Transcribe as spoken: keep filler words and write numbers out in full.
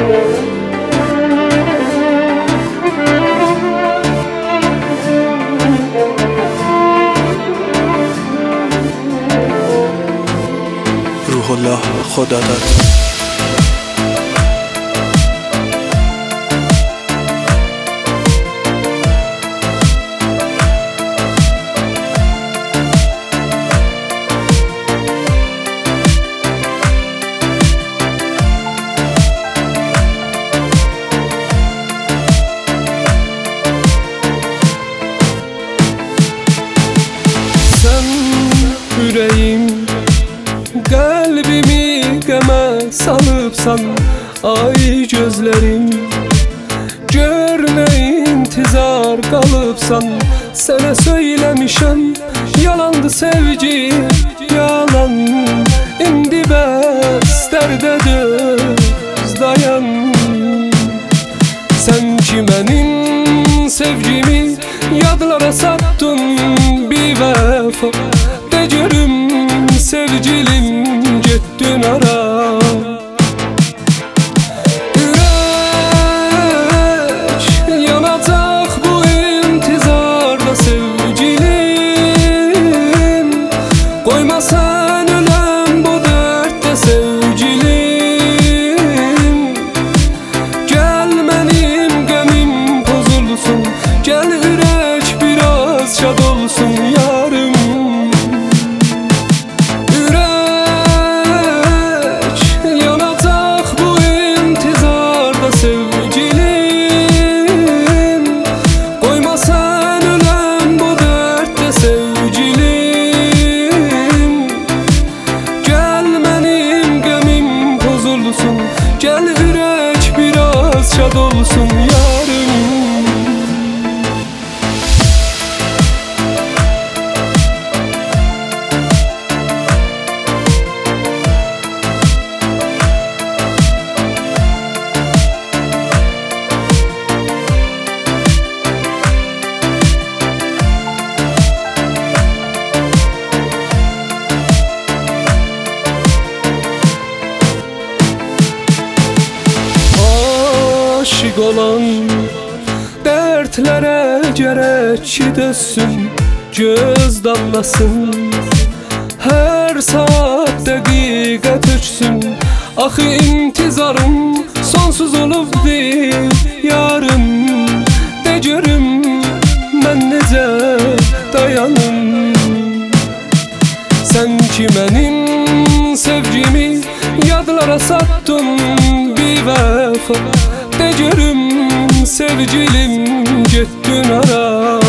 روح الله خدا داد. Sen yüreğim, kalbimi qəmə salıbsan. Ay gözlerim, gör ne intizar kalıbsan. Sənə söyləmişəm, yalandı sevgi, yalan. İndi bəs dərdə düz dayan. Sen ki mənim sevgimi yadlara sattın bir vəfa. De görüm sevgilim, getdin ara. Ürək yanacaq bu intizarda sevgilim. Qoyma sən öləm bu dərddə sevgilim. Gəl mənim qəmim pozulsun, gəl ürək biraz şad olsun yarım. Gel ürək biraz şad olsun yarım. Aşık olan dertlere gerek ki dözsün, göz damlasın. Her saat dəqiqət ötsün. Axı intizarım sonsuz olubdur yarım. De görüm mən necə dayanım. Sen ki mənim sevgimi yadlara sattın bir vəfa. De görüm sevgilim, getdin ara.